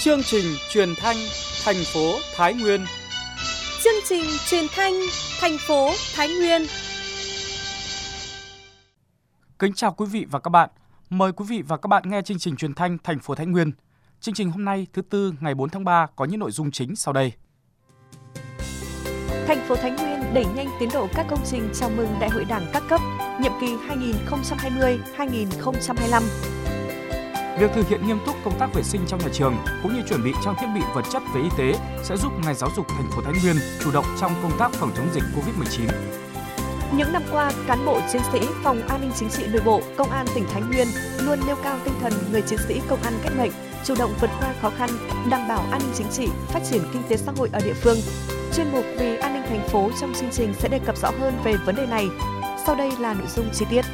Chương trình truyền thanh thành phố Thái Nguyên. Chương trình truyền thanh thành phố Thái Nguyên. Kính chào quý vị và các bạn. Mời quý vị và các bạn nghe chương trình truyền thanh thành phố Thái Nguyên. Chương trình hôm nay thứ Tư ngày 4 tháng 3 có những nội dung chính sau đây. Thành phố Thái Nguyên đẩy nhanh tiến độ các công trình chào mừng Đại hội Đảng các cấp, nhiệm kỳ 2020-2025. Việc thực hiện nghiêm túc công tác vệ sinh trong nhà trường cũng như chuẩn bị trang thiết bị vật chất về y tế sẽ giúp ngành giáo dục thành phố Thái Nguyên chủ động trong công tác phòng chống dịch Covid-19. Những năm qua, cán bộ chiến sĩ Phòng An ninh Chính trị Nội bộ, Công an tỉnh Thái Nguyên luôn nêu cao tinh thần người chiến sĩ công an cách mệnh, chủ động vượt qua khó khăn, đảm bảo an ninh chính trị, phát triển kinh tế xã hội ở địa phương. Chuyên mục Vì an ninh thành phố trong chương trình sẽ đề cập rõ hơn về vấn đề này. Sau đây là nội dung chi tiết.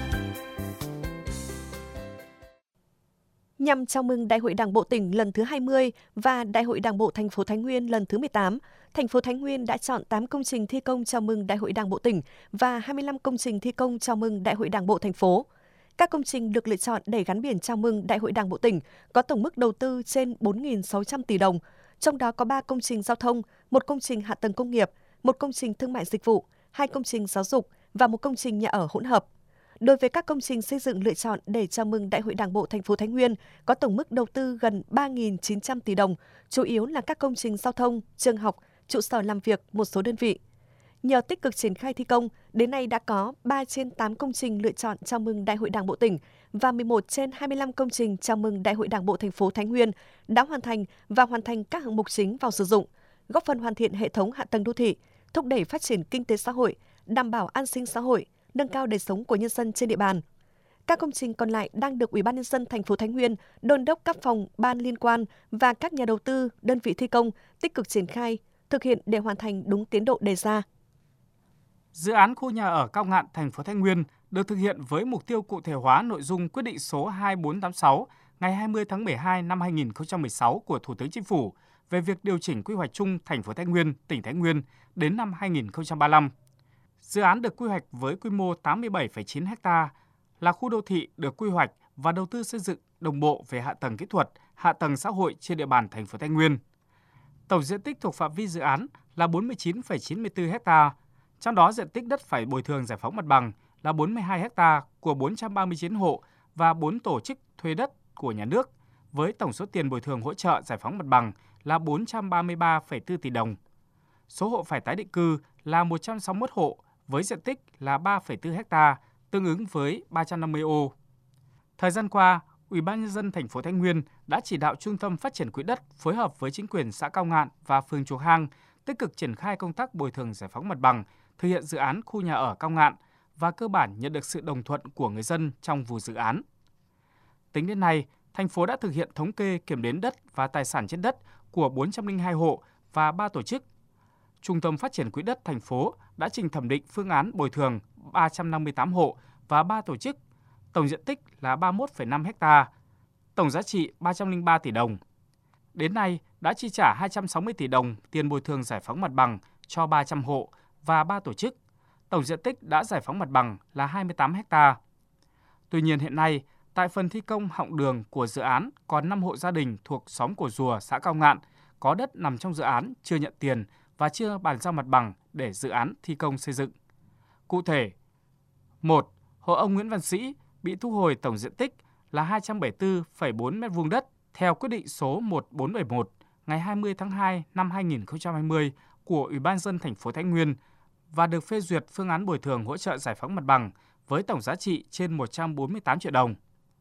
Nhằm chào mừng Đại hội Đảng bộ tỉnh lần thứ 20 và Đại hội Đảng bộ thành phố Thái Nguyên lần thứ 18, thành phố Thái Nguyên đã chọn 8 công trình thi công chào mừng Đại hội Đảng bộ tỉnh và 25 công trình thi công chào mừng Đại hội Đảng bộ thành phố. Các công trình được lựa chọn để gắn biển chào mừng Đại hội Đảng bộ tỉnh có tổng mức đầu tư trên 4.600 tỷ đồng, trong đó có 3 công trình giao thông, 1 công trình hạ tầng công nghiệp, 1 công trình thương mại dịch vụ, 2 công trình giáo dục và 1 công trình nhà ở hỗn hợp. Đối với các công trình xây dựng lựa chọn để chào mừng Đại hội Đảng bộ thành phố Thái Nguyên có tổng mức đầu tư gần 3.900 tỷ đồng, chủ yếu là các công trình giao thông, trường học, trụ sở làm việc một số đơn vị. Nhờ tích cực triển khai thi công, đến nay đã có 3 trên 8 công trình lựa chọn chào mừng Đại hội Đảng bộ tỉnh và 11 trên 25 công trình chào mừng Đại hội Đảng bộ thành phố Thái Nguyên đã hoàn thành và hoàn thành các hạng mục chính vào sử dụng, góp phần hoàn thiện hệ thống hạ tầng đô thị, thúc đẩy phát triển kinh tế xã hội, đảm bảo an sinh xã hội, nâng cao đời sống của nhân dân trên địa bàn. Các công trình còn lại đang được Ủy ban nhân dân thành phố Thái Nguyên đôn đốc các phòng ban liên quan và các nhà đầu tư, đơn vị thi công tích cực triển khai, thực hiện để hoàn thành đúng tiến độ đề ra. Dự án khu nhà ở Cao Ngạn thành phố Thái Nguyên được thực hiện với mục tiêu cụ thể hóa nội dung quyết định số 2486 ngày 20 tháng 12 năm 2016 của Thủ tướng Chính phủ về việc điều chỉnh quy hoạch chung thành phố Thái Nguyên, tỉnh Thái Nguyên đến năm 2035. Dự án được quy hoạch với quy mô 87,9 ha, là khu đô thị được quy hoạch và đầu tư xây dựng đồng bộ về hạ tầng kỹ thuật, hạ tầng xã hội trên địa bàn thành phố Thái Nguyên. Tổng diện tích thuộc phạm vi dự án là 49,94 ha, trong đó diện tích đất phải bồi thường giải phóng mặt bằng là 42 ha của 439 hộ và 4 tổ chức thuê đất của nhà nước, với tổng số tiền bồi thường hỗ trợ giải phóng mặt bằng là 433,4 tỷ đồng. Số hộ phải tái định cư là 161 hộ với diện tích là 3,4 ha, tương ứng với 350 ô. Thời gian qua, Ủy ban nhân dân thành phố Thái Nguyên đã chỉ đạo Trung tâm Phát triển Quỹ đất phối hợp với chính quyền xã Cao Ngạn và phường Chùa Hang tích cực triển khai công tác bồi thường giải phóng mặt bằng, thực hiện dự án khu nhà ở Cao Ngạn và cơ bản nhận được sự đồng thuận của người dân trong vụ dự án. Tính đến nay, thành phố đã thực hiện thống kê kiểm đếm đất và tài sản trên đất của 402 hộ và 3 tổ chức. Trung tâm Phát triển Quỹ đất thành phố đã trình thẩm định phương án bồi thường 358 hộ và 3 tổ chức, tổng diện tích là 31,5 ha, tổng giá trị 303 tỷ đồng. Đến nay đã chi trả 260 tỷ đồng tiền bồi thường giải phóng mặt bằng cho 300 hộ và 3 tổ chức, tổng diện tích đã giải phóng mặt bằng là 28 ha. Tuy nhiên hiện nay, tại phần thi công họng đường của dự án còn 5 hộ gia đình thuộc xóm Cổ Rùa, xã Cao Ngạn có đất nằm trong dự án chưa nhận tiền và chưa bàn giao mặt bằng để dự án thi công xây dựng. Cụ thể, 1. Hộ ông Nguyễn Văn Sĩ bị thu hồi tổng diện tích là 274,4 m2 đất theo quyết định số 1471 ngày 20 tháng 2 năm 2020 của Ủy ban nhân dân thành phố Thái Nguyên và được phê duyệt phương án bồi thường hỗ trợ giải phóng mặt bằng với tổng giá trị trên 148 triệu đồng.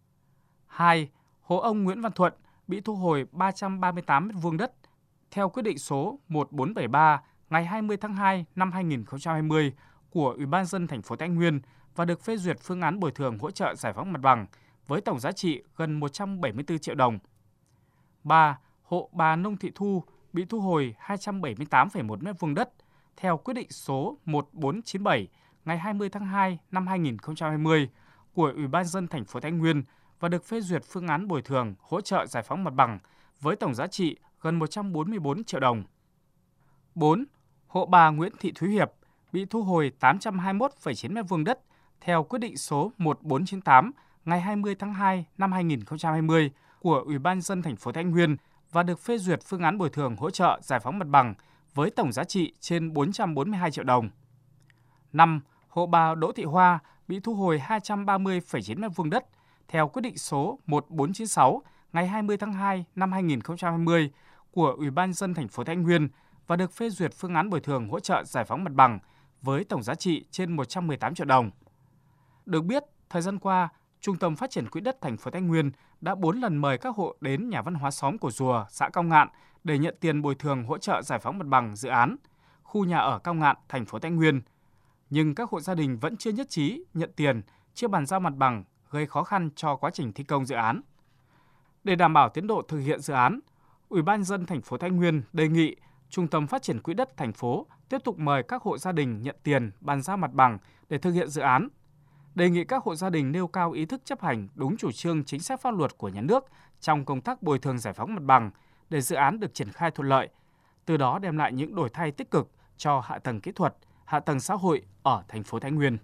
2. Hộ ông Nguyễn Văn Thuận bị thu hồi 338 m2 đất theo quyết định số 1473 ngày 20 tháng 2 năm 2020 của Ủy ban nhân dân thành phố Thái Nguyên và được phê duyệt phương án bồi thường hỗ trợ giải phóng mặt bằng với tổng giá trị gần 174 triệu đồng. 3. Hộ bà Nông Thị Thu bị thu hồi 278,1 m2 đất theo quyết định số 1497 ngày 20 tháng 2 năm 2020 của Ủy ban nhân dân thành phố Thái Nguyên và được phê duyệt phương án bồi thường hỗ trợ giải phóng mặt bằng với tổng giá trị gần 144 triệu đồng. 4. Hộ bà Nguyễn Thị Thúy Hiệp bị thu hồi 821,9 m2 đất theo quyết định số 1498 ngày 20 tháng 2 năm 2020 của Ủy ban nhân dân thành phố Thái Nguyên và được phê duyệt phương án bồi thường hỗ trợ giải phóng mặt bằng với tổng giá trị trên 442 triệu đồng. 5. Hộ bà Đỗ Thị Hoa bị thu hồi 230,9 m2 đất theo quyết định số 1496 ngày 20 tháng 2 năm 2020 của Ủy ban nhân dân thành phố Thái Nguyên và được phê duyệt phương án bồi thường hỗ trợ giải phóng mặt bằng với tổng giá trị trên 118 triệu đồng. Được biết, thời gian qua, Trung tâm Phát triển Quỹ đất thành phố Thái Nguyên đã 4 lần mời các hộ đến nhà văn hóa xóm Cổ Rùa, xã Cao Ngạn để nhận tiền bồi thường hỗ trợ giải phóng mặt bằng dự án khu nhà ở Cao Ngạn, thành phố Thái Nguyên. Nhưng các hộ gia đình vẫn chưa nhất trí nhận tiền, chưa bàn giao mặt bằng, gây khó khăn cho quá trình thi công dự án. Để đảm bảo tiến độ thực hiện dự án, Ủy ban nhân dân thành phố Thái Nguyên đề nghị Trung tâm Phát triển Quỹ đất thành phố tiếp tục mời các hộ gia đình nhận tiền bàn giao mặt bằng để thực hiện dự án. Đề nghị các hộ gia đình nêu cao ý thức chấp hành đúng chủ trương chính sách pháp luật của nhà nước trong công tác bồi thường giải phóng mặt bằng để dự án được triển khai thuận lợi, từ đó đem lại những đổi thay tích cực cho hạ tầng kỹ thuật, hạ tầng xã hội ở thành phố Thái Nguyên.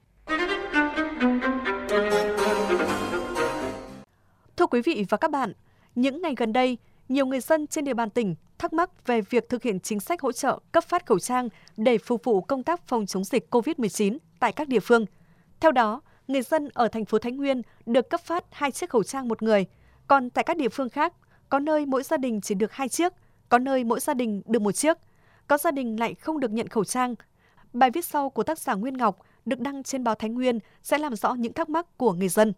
Thưa quý vị và các bạn, những ngày gần đây, nhiều người dân trên địa bàn tỉnh thắc mắc về việc thực hiện chính sách hỗ trợ cấp phát khẩu trang để phục vụ công tác phòng chống dịch COVID-19 tại các địa phương. Theo đó, người dân ở thành phố Thái Nguyên được cấp phát 2 chiếc khẩu trang một người, còn tại các địa phương khác, có nơi mỗi gia đình chỉ được 2 chiếc, có nơi mỗi gia đình được 1 chiếc, có gia đình lại không được nhận khẩu trang. Bài viết sau của tác giả Nguyên Ngọc được đăng trên báo Thái Nguyên sẽ làm rõ những thắc mắc của người dân.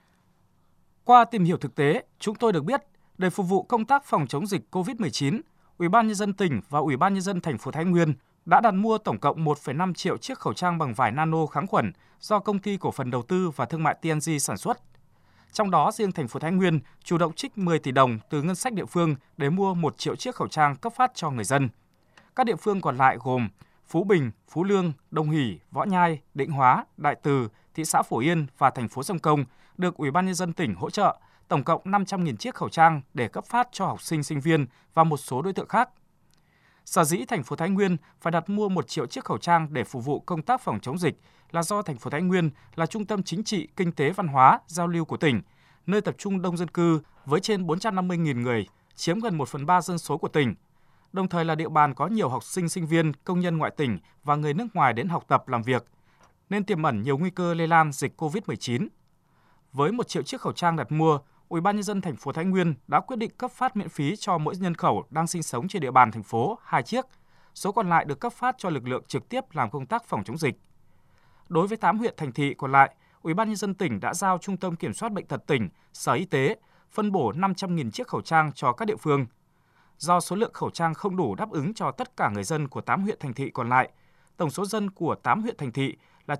Qua tìm hiểu thực tế, chúng tôi được biết để phục vụ công tác phòng chống dịch COVID-19, Ủy ban nhân dân tỉnh và Ủy ban nhân dân thành phố Thái Nguyên đã đặt mua tổng cộng 1,5 triệu chiếc khẩu trang bằng vải nano kháng khuẩn do Công ty Cổ phần Đầu tư và Thương mại TNG sản xuất. Trong đó, riêng thành phố Thái Nguyên chủ động trích 10 tỷ đồng từ ngân sách địa phương để mua 1 triệu chiếc khẩu trang cấp phát cho người dân. Các địa phương còn lại gồm Phú Bình, Phú Lương, Đông Hỷ, Võ Nhai, Định Hóa, Đại Từ, thị xã Phổ Yên và thành phố Sông Công được Ủy ban nhân dân tỉnh hỗ trợ tổng cộng 500.000 chiếc khẩu trang để cấp phát cho học sinh, sinh viên và một số đối tượng khác. Sở dĩ thành phố Thái Nguyên phải đặt mua 1 triệu chiếc khẩu trang để phục vụ công tác phòng chống dịch là do thành phố Thái Nguyên là trung tâm chính trị, kinh tế, văn hóa, giao lưu của tỉnh, nơi tập trung đông dân cư với trên 450.000 người, chiếm gần 1/3 dân số của tỉnh. Đồng thời là địa bàn có nhiều học sinh, sinh viên, công nhân ngoại tỉnh và người nước ngoài đến học tập làm việc, nên tiềm ẩn nhiều nguy cơ lây lan dịch COVID-19. Với 1 triệu chiếc khẩu trang đặt mua, Ủy ban nhân dân thành phố Thái Nguyên đã quyết định cấp phát miễn phí cho mỗi nhân khẩu đang sinh sống trên địa bàn thành phố 2 chiếc, số còn lại được cấp phát cho lực lượng trực tiếp làm công tác phòng chống dịch. Đối với 8 huyện thành thị còn lại, Ủy ban nhân dân tỉnh đã giao Trung tâm Kiểm soát bệnh tật tỉnh, Sở Y tế phân bổ 500.000 chiếc khẩu trang cho các địa phương. Do số lượng khẩu trang không đủ đáp ứng cho tất cả người dân của 8 huyện thành thị còn lại, tổng số dân của 8 huyện thành thị là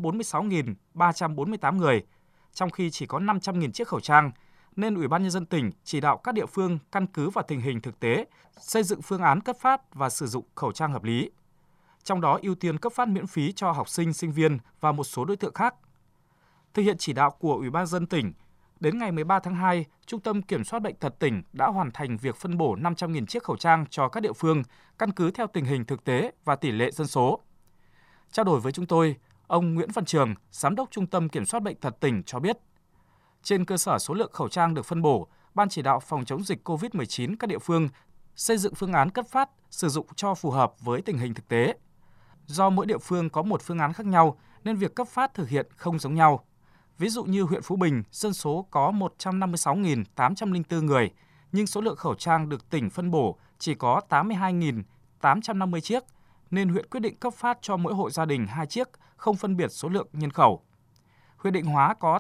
946.348 người, trong khi chỉ có 500.000 chiếc khẩu trang, nên Ủy ban nhân dân tỉnh chỉ đạo các địa phương căn cứ vào tình hình thực tế, xây dựng phương án cấp phát và sử dụng khẩu trang hợp lý. Trong đó ưu tiên cấp phát miễn phí cho học sinh, sinh viên và một số đối tượng khác. Thực hiện chỉ đạo của Ủy ban nhân dân tỉnh, đến ngày 13 tháng 2, Trung tâm Kiểm soát bệnh tật tỉnh đã hoàn thành việc phân bổ 500.000 chiếc khẩu trang cho các địa phương, căn cứ theo tình hình thực tế và tỷ lệ dân số. Trao đổi với chúng tôi, ông Nguyễn Văn Trường, Giám đốc Trung tâm Kiểm soát bệnh tật tỉnh cho biết, trên cơ sở số lượng khẩu trang được phân bổ, Ban chỉ đạo phòng chống dịch COVID-19 các địa phương xây dựng phương án cấp phát, sử dụng cho phù hợp với tình hình thực tế. Do mỗi địa phương có một phương án khác nhau nên việc cấp phát thực hiện không giống nhau. Ví dụ như huyện Phú Bình, dân số có 156.804 người, nhưng số lượng khẩu trang được tỉnh phân bổ chỉ có 82.850 chiếc, nên huyện quyết định cấp phát cho mỗi hộ gia đình 2 chiếc, không phân biệt số lượng nhân khẩu. Huyện Định Hóa có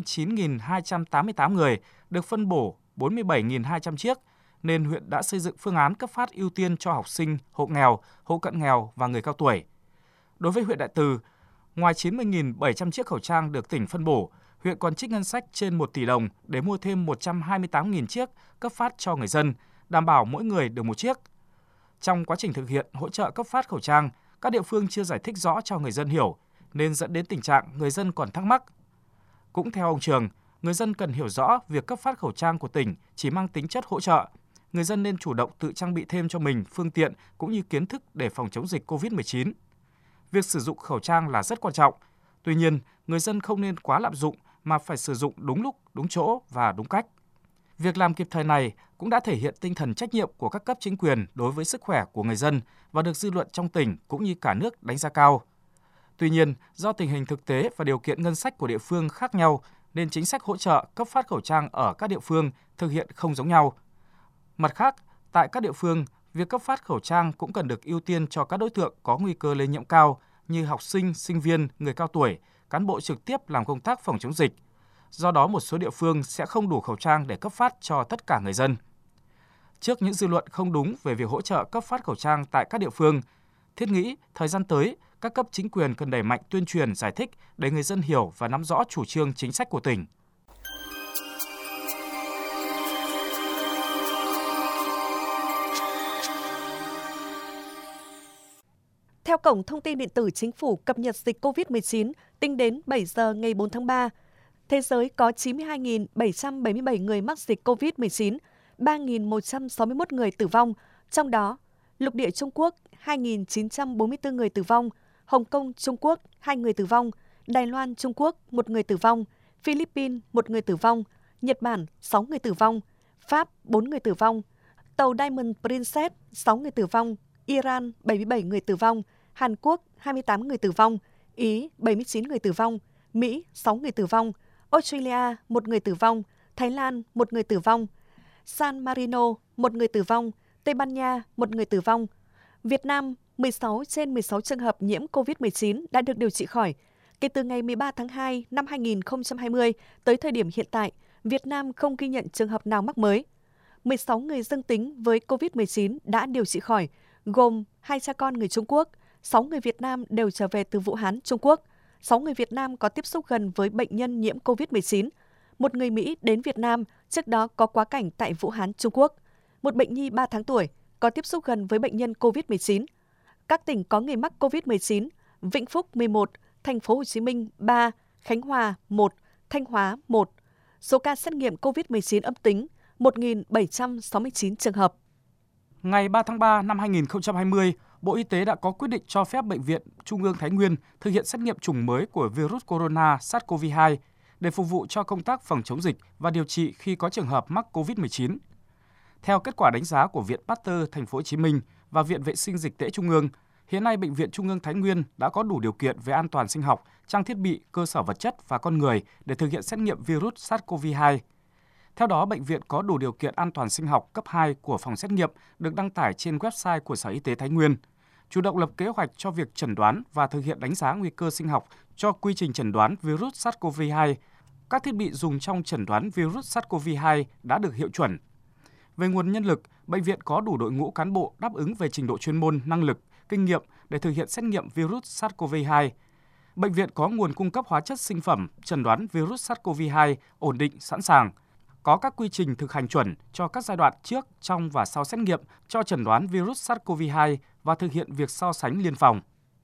89.288 người, được phân bổ 47.200 chiếc, nên huyện đã xây dựng phương án cấp phát ưu tiên cho học sinh, hộ nghèo, hộ cận nghèo và người cao tuổi. Đối với huyện Đại Từ, ngoài 90.700 chiếc khẩu trang được tỉnh phân bổ, huyện còn trích ngân sách trên 1 tỷ đồng để mua thêm 128.000 chiếc cấp phát cho người dân, đảm bảo mỗi người được 1 chiếc. Trong quá trình thực hiện hỗ trợ cấp phát khẩu trang, các địa phương chưa giải thích rõ cho người dân hiểu, nên dẫn đến tình trạng người dân còn thắc mắc. Cũng theo ông Trường, người dân cần hiểu rõ việc cấp phát khẩu trang của tỉnh chỉ mang tính chất hỗ trợ. Người dân nên chủ động tự trang bị thêm cho mình phương tiện cũng như kiến thức để phòng chống dịch COVID-19. Việc sử dụng khẩu trang là rất quan trọng. Tuy nhiên, người dân không nên quá lạm dụng mà phải sử dụng đúng lúc, đúng chỗ và đúng cách. Việc làm kịp thời này cũng đã thể hiện tinh thần trách nhiệm của các cấp chính quyền đối với sức khỏe của người dân và được dư luận trong tỉnh cũng như cả nước đánh giá cao. Tuy nhiên, do tình hình thực tế và điều kiện ngân sách của địa phương khác nhau nên chính sách hỗ trợ cấp phát khẩu trang ở các địa phương thực hiện không giống nhau. Mặt khác, tại các địa phương, việc cấp phát khẩu trang cũng cần được ưu tiên cho các đối tượng có nguy cơ lây nhiễm cao như học sinh, sinh viên, người cao tuổi, cán bộ trực tiếp làm công tác phòng chống dịch. Do đó, một số địa phương sẽ không đủ khẩu trang để cấp phát cho tất cả người dân. Trước những dư luận không đúng về việc hỗ trợ cấp phát khẩu trang tại các địa phương, thiết nghĩ thời gian tới, các cấp chính quyền cần đẩy mạnh tuyên truyền giải thích để người dân hiểu và nắm rõ chủ trương chính sách của tỉnh. Theo Cổng Thông tin Điện tử Chính phủ cập nhật dịch COVID-19, tính đến 7 giờ ngày 4 tháng 3, thế giới có 92.777 người mắc dịch COVID-19, 3.161 người tử vong, trong đó lục địa Trung Quốc 2.944 người tử vong, Hồng Kông Trung Quốc 2 người tử vong, Đài Loan Trung Quốc 1 người tử vong, Philippines 1 người tử vong, Nhật Bản 6 người tử vong, Pháp 4 người tử vong, tàu Diamond Princess 6 người tử vong, Iran 77 người tử vong, Hàn Quốc 28 người tử vong, Ý 79 người tử vong, Mỹ 6 người tử vong, Australia 1 người tử vong, Thái Lan 1 người tử vong, San Marino 1 người tử vong, Tây Ban Nha 1 người tử vong. Việt Nam 16 trên 16 trường hợp nhiễm COVID-19 đã được điều trị khỏi. Kể từ ngày 13 tháng 2 năm 2020 tới thời điểm hiện tại, Việt Nam không ghi nhận trường hợp nào mắc mới. 16 người dương tính với COVID-19 đã điều trị khỏi, gồm 2 cha con người Trung Quốc, 6 người Việt Nam đều trở về từ Vũ Hán, Trung Quốc, 6 người Việt Nam có tiếp xúc gần với bệnh nhân nhiễm COVID-19, một người Mỹ đến Việt Nam trước đó có quá cảnh tại Vũ Hán, Trung Quốc, một bệnh nhi 3 tháng tuổi có tiếp xúc gần với bệnh nhân COVID-19. Các tỉnh có người mắc COVID-19: Vĩnh Phúc 11, Thành phố Hồ Chí Minh 3, Khánh Hòa 1, Thanh Hóa 1. Số ca xét nghiệm COVID-19 âm tính 1.769 trường hợp. Ngày 3 tháng 3 năm 2020, Bộ Y tế đã có quyết định cho phép Bệnh viện Trung ương Thái Nguyên thực hiện xét nghiệm chủng mới của virus corona SARS-CoV-2 để phục vụ cho công tác phòng chống dịch và điều trị khi có trường hợp mắc COVID-19. Theo kết quả đánh giá của Viện Pasteur Thành phố Hồ Chí Minh và Viện Vệ sinh Dịch tễ Trung ương, hiện nay Bệnh viện Trung ương Thái Nguyên đã có đủ điều kiện về an toàn sinh học, trang thiết bị, cơ sở vật chất và con người để thực hiện xét nghiệm virus SARS-CoV-2. Theo đó, bệnh viện có đủ điều kiện an toàn sinh học cấp 2 của phòng xét nghiệm được đăng tải trên website của Sở Y tế Thái Nguyên, chủ động lập kế hoạch cho việc chẩn đoán và thực hiện đánh giá nguy cơ sinh học cho quy trình chẩn đoán virus SARS-CoV-2. Các thiết bị dùng trong chẩn đoán virus SARS-CoV-2 đã được hiệu chuẩn. Về nguồn nhân lực, bệnh viện có đủ đội ngũ cán bộ đáp ứng về trình độ chuyên môn, năng lực, kinh nghiệm để thực hiện xét nghiệm virus SARS-CoV-2. Bệnh viện có nguồn cung cấp hóa chất sinh phẩm chẩn đoán virus SARS-CoV-2 ổn định, sẵn sàng. Có các quy trình thực hành chuẩn cho các giai đoạn trước, trong và sau xét nghiệm cho chẩn đoán virus SARS-CoV-2 và thực hiện việc so sánh liên phòng.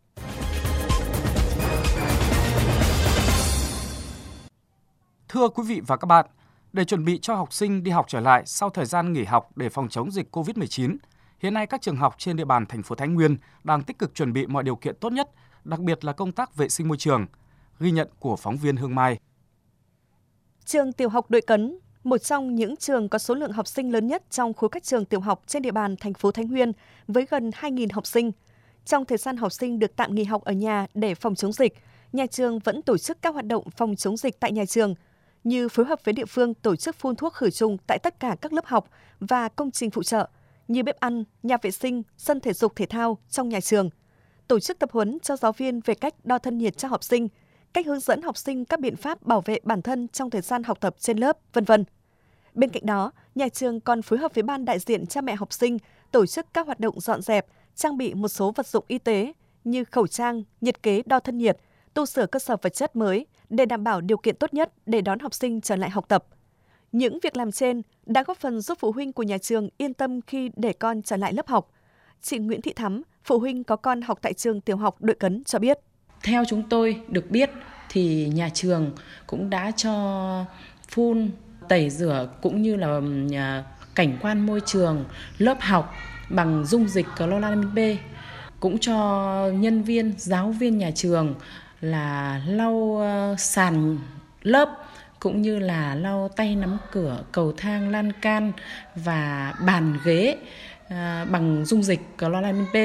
Thưa quý vị và các bạn, để chuẩn bị cho học sinh đi học trở lại sau thời gian nghỉ học để phòng chống dịch COVID-19, hiện nay các trường học trên địa bàn thành phố Thái Nguyên đang tích cực chuẩn bị mọi điều kiện tốt nhất, đặc biệt là công tác vệ sinh môi trường. Ghi nhận của phóng viên Hương Mai. Trường tiểu học Đội Cấn, một trong những trường có số lượng học sinh lớn nhất trong khối các trường tiểu học trên địa bàn thành phố Thái Nguyên với gần 2.000 học sinh. Trong thời gian học sinh được tạm nghỉ học ở nhà để phòng chống dịch, nhà trường vẫn tổ chức các hoạt động phòng chống dịch tại nhà trường, như phối hợp với địa phương tổ chức phun thuốc khử trùng tại tất cả các lớp học và công trình phụ trợ như bếp ăn, nhà vệ sinh, sân thể dục thể thao trong nhà trường, tổ chức tập huấn cho giáo viên về cách đo thân nhiệt cho học sinh, cách hướng dẫn học sinh các biện pháp bảo vệ bản thân trong thời gian học tập trên lớp, v.v. Bên cạnh đó, nhà trường còn phối hợp với ban đại diện cha mẹ học sinh tổ chức các hoạt động dọn dẹp, trang bị một số vật dụng y tế như khẩu trang, nhiệt kế đo thân nhiệt, tu sửa cơ sở vật chất mới để đảm bảo điều kiện tốt nhất để đón học sinh trở lại học tập. Những việc làm trên đã góp phần giúp phụ huynh của nhà trường yên tâm khi để con trở lại lớp học. Chị Nguyễn Thị Thắm, phụ huynh có con học tại trường tiểu học Đội Cấn cho biết. Theo chúng tôi được biết thì nhà trường cũng đã cho phun, tẩy rửa cũng như là cảnh quan môi trường, lớp học bằng dung dịch chloramin B, cũng cho nhân viên, giáo viên nhà trường là lau sàn lớp cũng như là lau tay nắm cửa, cầu thang, lan can và bàn ghế bằng dung dịch chloramin B.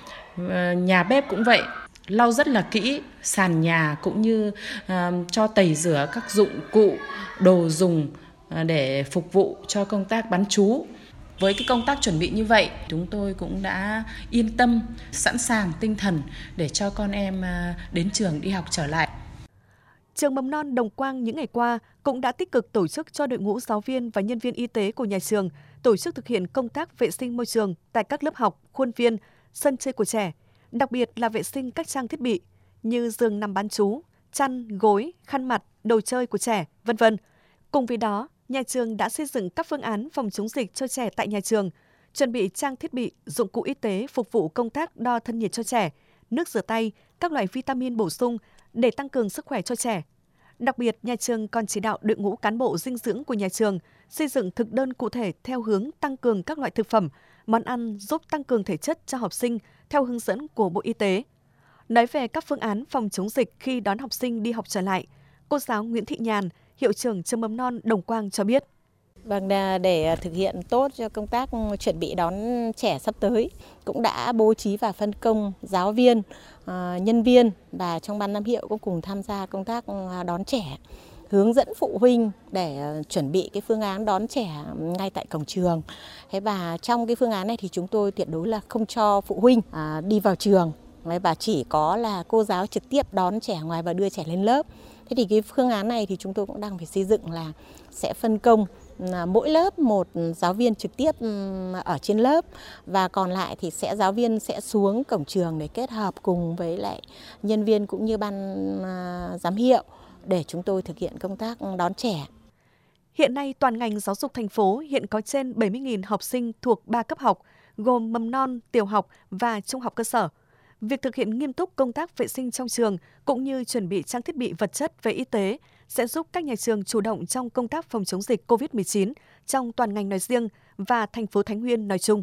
Nhà bếp cũng vậy, lau rất là kỹ sàn nhà cũng như cho tẩy rửa các dụng cụ, đồ dùng để phục vụ cho công tác bán trú. Với cái công tác chuẩn bị như vậy, chúng tôi cũng đã yên tâm, sẵn sàng tinh thần để cho con em đến trường đi học trở lại. Trường Mầm non Đồng Quang những ngày qua cũng đã tích cực tổ chức cho đội ngũ giáo viên và nhân viên y tế của nhà trường tổ chức thực hiện công tác vệ sinh môi trường tại các lớp học, khuôn viên, sân chơi của trẻ, đặc biệt là vệ sinh các trang thiết bị như giường nằm bán trú, chăn, gối, khăn mặt, đồ chơi của trẻ, v.v. Cùng với đó, nhà trường đã xây dựng các phương án phòng chống dịch cho trẻ tại nhà trường, chuẩn bị trang thiết bị, dụng cụ y tế phục vụ công tác đo thân nhiệt cho trẻ, nước rửa tay, các loại vitamin bổ sung để tăng cường sức khỏe cho trẻ. Đặc biệt, nhà trường còn chỉ đạo đội ngũ cán bộ dinh dưỡng của nhà trường xây dựng thực đơn cụ thể theo hướng tăng cường các loại thực phẩm, món ăn giúp tăng cường thể chất cho học sinh theo hướng dẫn của Bộ Y tế. Nói về các phương án phòng chống dịch khi đón học sinh đi học trở lại, cô giáo Nguyễn Thị Nhàn, hiệu trưởng trường Mầm non Đồng Quang cho biết. Vâng, để thực hiện tốt cho công tác chuẩn bị đón trẻ sắp tới, cũng đã bố trí và phân công giáo viên, nhân viên và trong ban giám hiệu cũng cùng tham gia công tác đón trẻ, hướng dẫn phụ huynh để chuẩn bị cái phương án đón trẻ ngay tại cổng trường. Và trong cái phương án này thì chúng tôi tuyệt đối là không cho phụ huynh đi vào trường và chỉ có là cô giáo trực tiếp đón trẻ ngoài và đưa trẻ lên lớp. Thế thì cái phương án này thì chúng tôi cũng đang phải xây dựng là sẽ phân công mỗi lớp một giáo viên trực tiếp ở trên lớp và còn lại thì giáo viên sẽ xuống cổng trường để kết hợp cùng với lại nhân viên cũng như ban giám hiệu để chúng tôi thực hiện công tác đón trẻ. Hiện nay, toàn ngành giáo dục thành phố hiện có trên 70.000 học sinh thuộc 3 cấp học, gồm mầm non, tiểu học và trung học cơ sở. Việc thực hiện nghiêm túc công tác vệ sinh trong trường cũng như chuẩn bị trang thiết bị vật chất về y tế sẽ giúp các nhà trường chủ động trong công tác phòng chống dịch COVID-19 trong toàn ngành nói riêng và thành phố Thái Nguyên nói chung.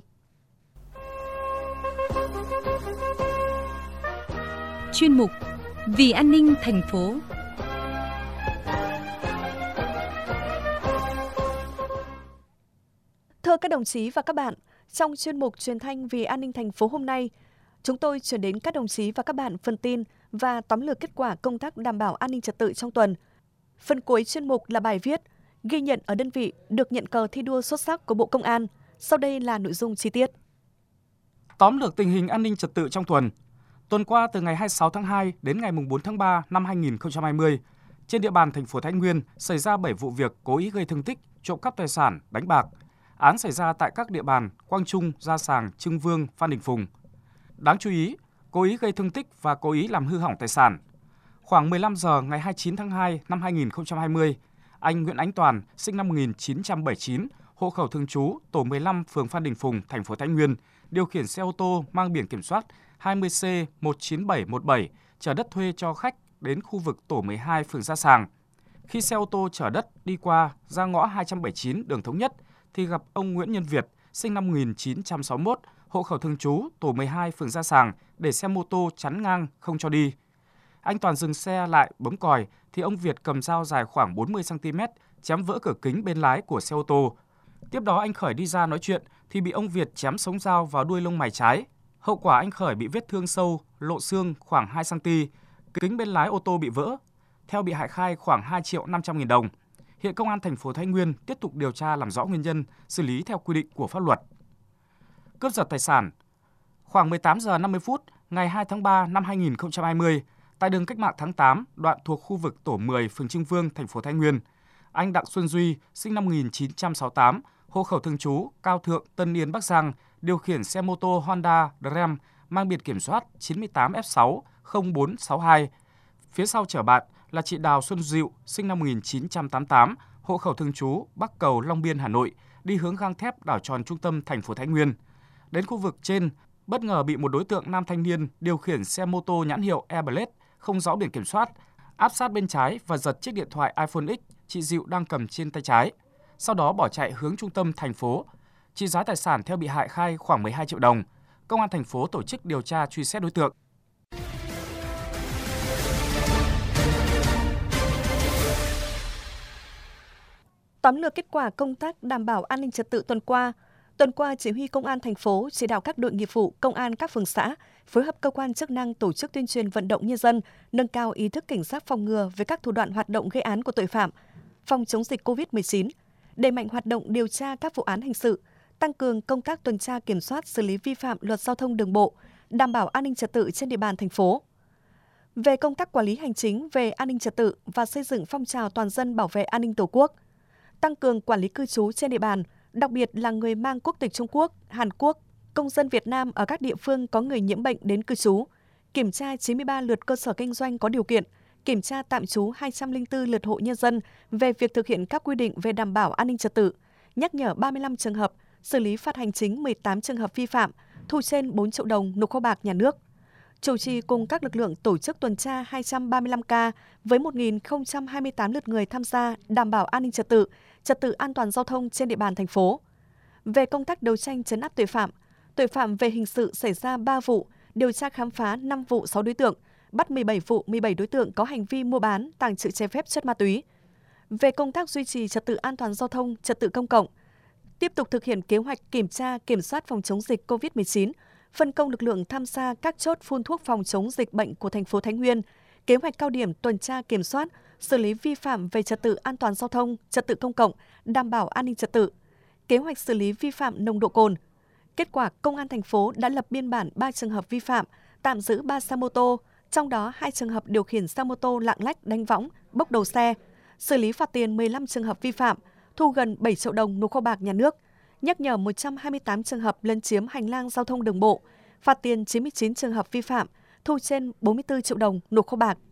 Chuyên mục Vì an ninh thành phố. Thưa các đồng chí và các bạn, trong chuyên mục Truyền thanh Vì an ninh thành phố hôm nay, chúng tôi chuyển đến các đồng chí và các bạn phần tin và tóm lược kết quả công tác đảm bảo an ninh trật tự trong tuần. Phần cuối chuyên mục là bài viết ghi nhận ở đơn vị được nhận cờ thi đua xuất sắc của Bộ Công an. Sau đây là nội dung chi tiết. Tóm lược tình hình an ninh trật tự trong tuần. Tuần qua từ ngày 26 tháng 2 đến ngày 4 tháng 3 năm 2020, trên địa bàn thành phố Thái Nguyên xảy ra 7 vụ việc cố ý gây thương tích, trộm cắp tài sản, đánh bạc. Án xảy ra tại các địa bàn Quang Trung, Gia Sàng, Trưng Vương, Phan Đình Phùng. Đáng chú ý, cố ý gây thương tích và cố ý làm hư hỏng tài sản. Khoảng 15 giờ ngày 29 tháng 2 năm 2020, anh Nguyễn Ánh Toàn, sinh năm 1979, hộ khẩu thường trú tổ 15 phường Phan Đình Phùng, thành phố Thái Nguyên, điều khiển xe ô tô mang biển kiểm soát 20C19717 chở đất thuê cho khách đến khu vực tổ 12 phường Gia Sàng. Khi xe ô tô chở đất đi qua ra ngõ 279 đường Thống Nhất thì gặp ông Nguyễn Nhân Việt, sinh năm 1961, hộ khẩu thường trú tổ 12 phường Gia Sàng để xe mô tô chắn ngang không cho đi. Anh Toàn dừng xe lại bấm còi thì ông Việt cầm dao dài khoảng 40 cm chém vỡ cửa kính bên lái của xe ô tô. Tiếp đó anh Khởi đi ra nói chuyện thì bị ông Việt chém sống dao vào đuôi lông mày trái. Hậu quả anh Khởi bị vết thương sâu, lộ xương khoảng 2 cm, kính bên lái ô tô bị vỡ. Theo bị hại khai khoảng 2.500.000 đồng. Hiện Công an thành phố Thái Nguyên tiếp tục điều tra làm rõ nguyên nhân, xử lý theo quy định của pháp luật. Cướp giật tài sản. Khoảng 18 giờ 50 phút ngày 2 tháng 3 năm 2020, tại đường Cách mạng tháng 8, đoạn thuộc khu vực tổ 10 phường Trưng Vương, thành phố Thái Nguyên, anh Đặng Xuân Duy, sinh năm 1968, hộ khẩu thường trú Cao Thượng, Tân Yên, Bắc Giang, điều khiển xe mô tô Honda Dream mang biển kiểm soát 98F60462. Phía sau chở bạn là chị Đào Xuân Diệu, sinh năm 1988, hộ khẩu thường trú Bắc Cầu, Long Biên, Hà Nội, đi hướng gang thép đảo tròn trung tâm thành phố Thái Nguyên. Đến khu vực trên, bất ngờ bị một đối tượng nam thanh niên điều khiển xe mô tô nhãn hiệu Airblade không rõ biển kiểm soát, áp sát bên trái và giật chiếc điện thoại iPhone X chị Diệu đang cầm trên tay trái. Sau đó bỏ chạy hướng trung tâm thành phố. Trị giá tài sản theo bị hại khai khoảng 12 triệu đồng. Công an thành phố tổ chức điều tra truy xét đối tượng. Tóm lược kết quả công tác đảm bảo an ninh trật tự tuần qua, Chỉ huy Công an thành phố chỉ đạo các đội nghiệp vụ, công an các phường xã phối hợp cơ quan chức năng tổ chức tuyên truyền vận động nhân dân nâng cao ý thức cảnh giác phòng ngừa về các thủ đoạn hoạt động gây án của tội phạm, phòng chống dịch COVID-19, đẩy mạnh hoạt động điều tra các vụ án hình sự, tăng cường công tác tuần tra kiểm soát xử lý vi phạm luật giao thông đường bộ, đảm bảo an ninh trật tự trên địa bàn thành phố. Về công tác quản lý hành chính về an ninh trật tự và xây dựng phong trào toàn dân bảo vệ an ninh Tổ quốc, tăng cường quản lý cư trú trên địa bàn, đặc biệt là người mang quốc tịch Trung Quốc, Hàn Quốc, công dân Việt Nam ở các địa phương có người nhiễm bệnh đến cư trú, kiểm tra 93 lượt cơ sở kinh doanh có điều kiện, kiểm tra tạm trú 204 lượt hộ nhân dân về việc thực hiện các quy định về đảm bảo an ninh trật tự, nhắc nhở 35 trường hợp, xử lý phạt hành chính 18 trường hợp vi phạm, thu trên 4 triệu đồng nộp kho bạc nhà nước. Chủ trì cùng các lực lượng tổ chức tuần tra 235 ca với 1.028 lượt người tham gia đảm bảo an ninh trật tự an toàn giao thông trên địa bàn thành phố. Về công tác đấu tranh trấn áp tội phạm về hình sự xảy ra 3 vụ, điều tra khám phá 5 vụ 6 đối tượng, bắt 17 vụ 17 đối tượng có hành vi mua bán, tàng trữ trái phép chất ma túy. Về công tác duy trì trật tự an toàn giao thông, trật tự công cộng, tiếp tục thực hiện kế hoạch kiểm tra, kiểm soát phòng chống dịch COVID-19, phân công lực lượng tham gia các chốt phun thuốc phòng chống dịch bệnh của thành phố Thái Nguyên, kế hoạch cao điểm tuần tra kiểm soát, xử lý vi phạm về trật tự an toàn giao thông, trật tự công cộng, đảm bảo an ninh trật tự, kế hoạch xử lý vi phạm nồng độ cồn. Kết quả, Công an thành phố đã lập biên bản 3 trường hợp vi phạm, tạm giữ 3 xe mô tô, trong đó 2 trường hợp điều khiển xe mô tô lạng lách đánh võng, bốc đầu xe, xử lý phạt tiền 15 trường hợp vi phạm, thu gần 7 triệu đồng nộp kho bạc nhà nước, nhắc nhở 128 trường hợp lấn chiếm hành lang giao thông đường bộ, phạt tiền 99 trường hợp vi phạm, thu trên 44 triệu đồng nộp kho bạc.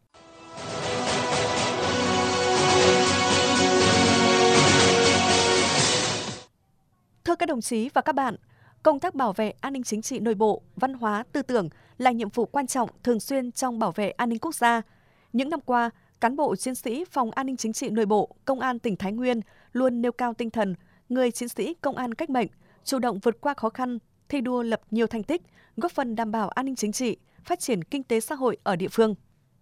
Thưa các đồng chí và các bạn, công tác bảo vệ an ninh chính trị nội bộ, văn hóa, tư tưởng là nhiệm vụ quan trọng thường xuyên trong bảo vệ an ninh quốc gia. Những năm qua, cán bộ chiến sĩ Phòng An ninh chính trị nội bộ, Công an tỉnh Thái Nguyên luôn nêu cao tinh thần người chiến sĩ công an cách mệnh, chủ động vượt qua khó khăn, thi đua lập nhiều thành tích, góp phần đảm bảo an ninh chính trị, phát triển kinh tế xã hội ở địa phương.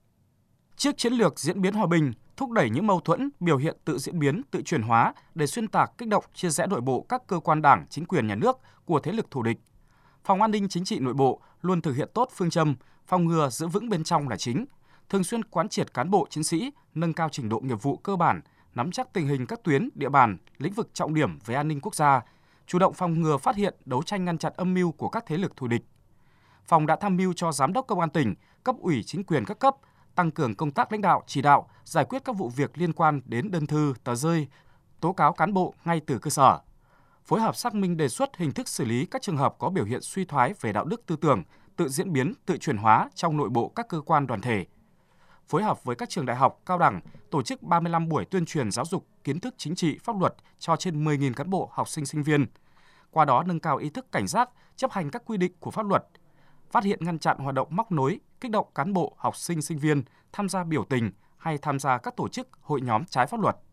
Trước chiến lược diễn biến hòa bình, thúc đẩy những mâu thuẫn, biểu hiện tự diễn biến, tự chuyển hóa để xuyên tạc, kích động, chia rẽ nội bộ các cơ quan đảng, chính quyền nhà nước của thế lực thù địch, Phòng An ninh chính trị nội bộ luôn thực hiện tốt phương châm phòng ngừa giữ vững bên trong là chính, thường xuyên quán triệt cán bộ chiến sĩ nâng cao trình độ nghiệp vụ cơ bản, nắm chắc tình hình các tuyến, địa bàn, lĩnh vực trọng điểm về an ninh quốc gia, chủ động phòng ngừa phát hiện, đấu tranh ngăn chặn âm mưu của các thế lực thù địch. Phòng đã tham mưu cho Giám đốc Công an tỉnh, cấp ủy chính quyền các cấp tăng cường công tác lãnh đạo, chỉ đạo, giải quyết các vụ việc liên quan đến đơn thư, tờ rơi, tố cáo cán bộ ngay từ cơ sở. Phối hợp xác minh đề xuất hình thức xử lý các trường hợp có biểu hiện suy thoái về đạo đức tư tưởng, tự diễn biến, tự chuyển hóa trong nội bộ các cơ quan đoàn thể. Phối hợp với các trường đại học, cao đẳng, tổ chức 35 buổi tuyên truyền giáo dục kiến thức chính trị, pháp luật cho trên 10.000 cán bộ, học sinh, sinh viên. Qua đó nâng cao ý thức cảnh giác, chấp hành các quy định của pháp luật, phát hiện ngăn chặn hoạt động móc nối, kích động cán bộ, học sinh, sinh viên tham gia biểu tình hay tham gia các tổ chức, hội nhóm trái pháp luật.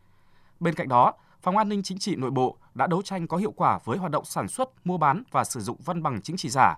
Bên cạnh đó, Phòng An ninh chính trị nội bộ đã đấu tranh có hiệu quả với hoạt động sản xuất, mua bán và sử dụng văn bằng chứng chỉ giả.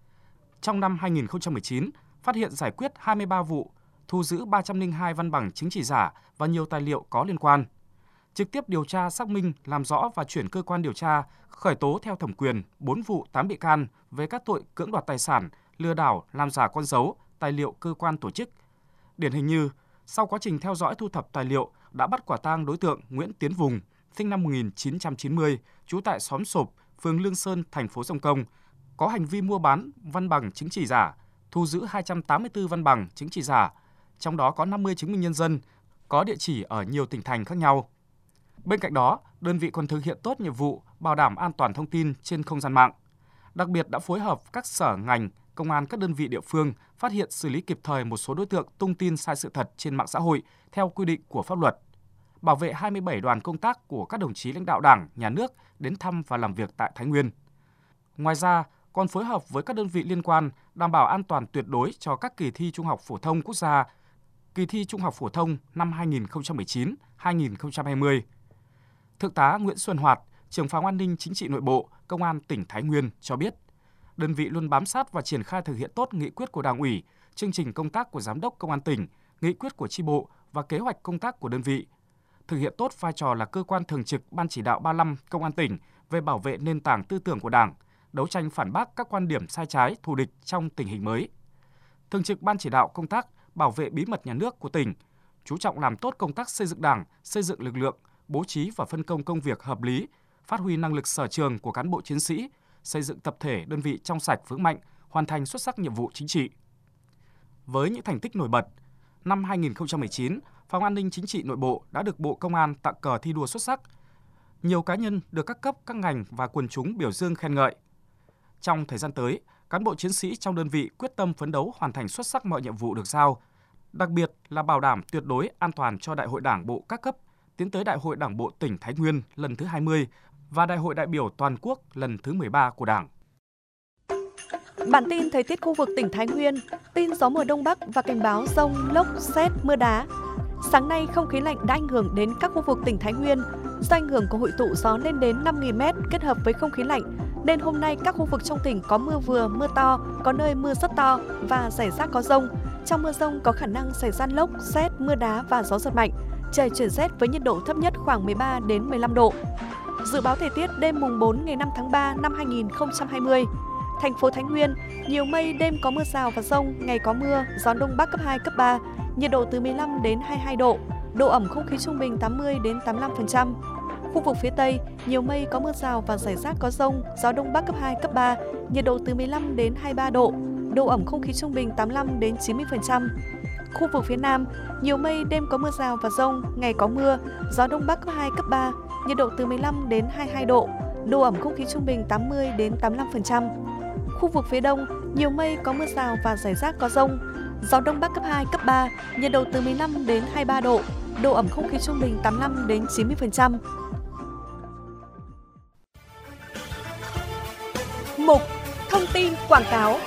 Trong năm 2019, phát hiện giải quyết 23 vụ, thu giữ 302 văn bằng chứng chỉ giả và nhiều tài liệu có liên quan. Trực tiếp điều tra, xác minh, làm rõ và chuyển cơ quan điều tra, khởi tố theo thẩm quyền 4 vụ 8 bị can về các tội cưỡng đoạt tài sản, lừa đảo, làm giả con dấu, tài liệu cơ quan tổ chức. Điển hình như, sau quá trình theo dõi thu thập tài liệu, đã bắt quả tang đối tượng Nguyễn Tiến Vùng, sinh năm 1990, trú tại xóm Sộp, phường Lương Sơn, thành phố Sông Công, có hành vi mua bán văn bằng chứng chỉ giả, thu giữ 284 văn bằng chứng chỉ giả, trong đó có 50 chứng minh nhân dân, có địa chỉ ở nhiều tỉnh thành khác nhau. Bên cạnh đó, đơn vị còn thực hiện tốt nhiệm vụ bảo đảm an toàn thông tin trên không gian mạng. Đặc biệt đã phối hợp các sở ngành, công an các đơn vị địa phương phát hiện xử lý kịp thời một số đối tượng tung tin sai sự thật trên mạng xã hội theo quy định của pháp luật. Bảo vệ 27 đoàn công tác của các đồng chí lãnh đạo Đảng, Nhà nước đến thăm và làm việc tại Thái Nguyên. Ngoài ra, còn phối hợp với các đơn vị liên quan đảm bảo an toàn tuyệt đối cho các kỳ thi Trung học phổ thông quốc gia, kỳ thi Trung học phổ thông năm 2019-2020. Thượng tá Nguyễn Xuân Hoạt, trưởng Phòng An ninh chính trị nội bộ, Công an tỉnh Thái Nguyên cho biết, đơn vị luôn bám sát và triển khai thực hiện tốt nghị quyết của Đảng ủy, chương trình công tác của Giám đốc Công an tỉnh, nghị quyết của chi bộ và kế hoạch công tác của đơn vị. thực hiện tốt vai trò là cơ quan thường trực Ban chỉ đạo 35 Công an tỉnh về bảo vệ nền tảng tư tưởng của Đảng, đấu tranh phản bác các quan điểm sai trái, thù địch trong tình hình mới. Thường trực Ban chỉ đạo công tác bảo vệ bí mật nhà nước của tỉnh, chú trọng làm tốt công tác xây dựng Đảng, xây dựng lực lượng, bố trí và phân công công việc hợp lý, phát huy năng lực sở trường của cán bộ chiến sĩ, xây dựng tập thể đơn vị trong sạch vững mạnh, hoàn thành xuất sắc nhiệm vụ chính trị. Với những thành tích nổi bật, năm 2019, Phòng An ninh Chính trị Nội bộ đã được Bộ Công an tặng cờ thi đua xuất sắc. Nhiều cá nhân được các cấp, các ngành và quần chúng biểu dương khen ngợi. Trong thời gian tới, cán bộ chiến sĩ trong đơn vị quyết tâm phấn đấu hoàn thành xuất sắc mọi nhiệm vụ được giao, đặc biệt là bảo đảm tuyệt đối an toàn cho Đại hội Đảng bộ các cấp, tiến tới Đại hội Đảng bộ tỉnh Thái Nguyên lần thứ 20 và Đại hội đại biểu toàn quốc lần thứ 13 của Đảng. Bản tin thời tiết khu vực tỉnh Thái Nguyên, tin gió mùa đông bắc và cảnh báo dông, lốc, sét, mưa đá. Sáng nay, không khí lạnh đã ảnh hưởng đến các khu vực tỉnh Thái Nguyên. Do ảnh hưởng của hội tụ gió lên đến 5.000 m kết hợp với không khí lạnh, nên hôm nay các khu vực trong tỉnh có mưa vừa, mưa to, có nơi mưa rất to và rải rác có dông. Trong mưa dông có khả năng xảy ra lốc, sét, mưa đá và gió giật mạnh. Trời chuyển rét với nhiệt độ thấp nhất khoảng 13 đến 15 độ. Dự báo thời tiết đêm mùng 4 ngày 5 tháng 3 năm 2020. Thành phố Thái Nguyên, nhiều mây, đêm có mưa rào và dông, ngày có mưa, gió đông bắc cấp 2, cấp 3, nhiệt độ từ 15 đến 22 độ, độ ẩm không khí trung bình 80 đến 85%. Khu vực phía Tây, nhiều mây có mưa rào và rải rác có dông, gió đông bắc cấp 2, cấp 3, nhiệt độ từ 15 đến 23 độ, độ ẩm không khí trung bình 85 đến 90%. Khu vực phía Nam, nhiều mây, đêm có mưa rào và dông, ngày có mưa, gió đông bắc cấp 2, cấp 3, nhiệt độ từ 15 đến 22 độ, độ ẩm không khí trung bình 80 đến 85%. Khu vực phía Đông, nhiều mây có mưa rào và rải rác có dông, gió đông bắc cấp 2, cấp 3, nhiệt độ từ 15 đến 23 độ, độ ẩm không khí trung bình 85 đến 90%. Mục Thông tin quảng cáo.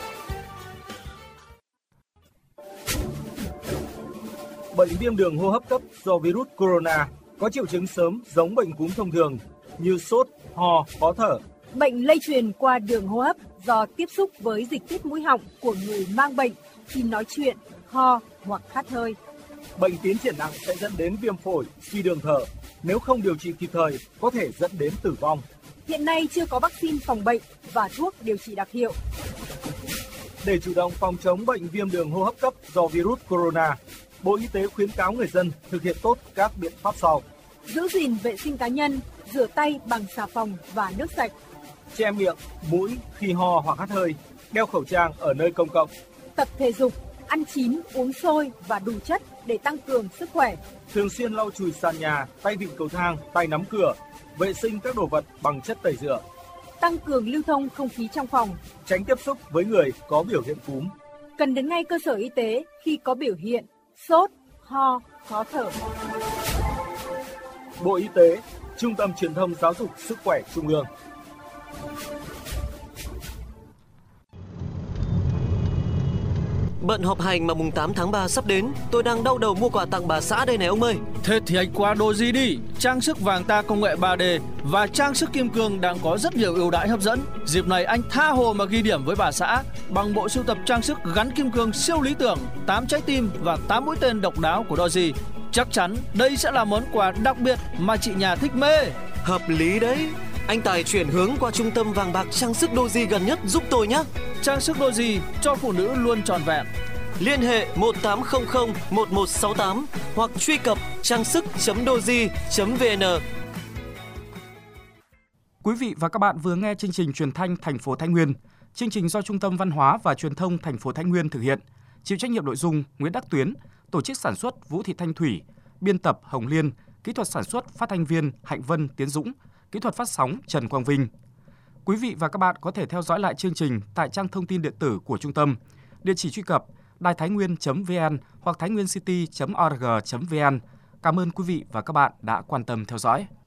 Bệnh viêm đường hô hấp cấp do virus corona có triệu chứng sớm giống bệnh cúm thông thường như sốt, ho, khó thở. Bệnh lây truyền qua đường hô hấp do tiếp xúc với dịch tiết mũi họng của người mang bệnh khi nói chuyện, ho hoặc hắt hơi. Bệnh tiến triển nặng sẽ dẫn đến viêm phổi, suy đường thở. Nếu không điều trị kịp thời, có thể dẫn đến tử vong. Hiện nay chưa có vaccine phòng bệnh và thuốc điều trị đặc hiệu. Để chủ động phòng chống bệnh viêm đường hô hấp cấp do virus corona, Bộ Y tế khuyến cáo người dân thực hiện tốt các biện pháp sau. Giữ gìn vệ sinh cá nhân, rửa tay bằng xà phòng và nước sạch. Che miệng, mũi khi ho hoặc hắt hơi, đeo khẩu trang ở nơi công cộng. Tập thể dục, ăn chín, uống sôi và đủ chất để tăng cường sức khỏe. Thường xuyên lau chùi sàn nhà, tay vịn cầu thang, tay nắm cửa, vệ sinh các đồ vật bằng chất tẩy rửa. Tăng cường lưu thông không khí trong phòng. Tránh tiếp xúc với người có biểu hiện cúm. Cần đến ngay cơ sở y tế khi có biểu hiện sốt, ho, khó thở. Bộ Y tế, Trung tâm Truyền thông Giáo dục Sức khỏe Trung ương. Bận họp hành mà mùng 8 tháng 3 sắp đến, tôi đang đau đầu mua quà tặng bà xã đây này ông ơi. Thế thì anh qua Đồ Gì đi, trang sức vàng ta công nghệ 3D và trang sức kim cương đang có rất nhiều ưu đãi hấp dẫn. Dịp này anh tha hồ mà ghi điểm với bà xã bằng bộ sưu tập trang sức gắn kim cương siêu lý tưởng, 8 trái tim và 8 mũi tên độc đáo của Đồ Gì. Chắc chắn đây sẽ là món quà đặc biệt mà chị nhà thích mê. Hợp lý đấy. Anh Tài chuyển hướng qua trung tâm vàng bạc trang sức Đồ Gì gần nhất giúp tôi nhé. Trang sức Đồ Gì cho phụ nữ luôn tròn vẹn. Liên hệ 1800 1168 hoặc truy cập trang sức.doji.vn. Quý vị và các bạn vừa nghe chương trình truyền thanh thành phố Thái Nguyên. Chương trình do Trung tâm Văn hóa và Truyền thông thành phố Thái Nguyên thực hiện. Chịu trách nhiệm nội dung Nguyễn Đắc Tuyến, tổ chức sản xuất Vũ Thị Thanh Thủy, biên tập Hồng Liên, kỹ thuật sản xuất phát thanh viên Hạnh Vân Tiến Dũng, kỹ thuật phát sóng Trần Quang Vinh. Quý vị và các bạn có thể theo dõi lại chương trình tại trang thông tin điện tử của trung tâm. Địa chỉ truy cập đaiThaiNguyen.vn hoặc thainguiencity.org.vn. Cảm ơn quý vị và các bạn đã quan tâm theo dõi.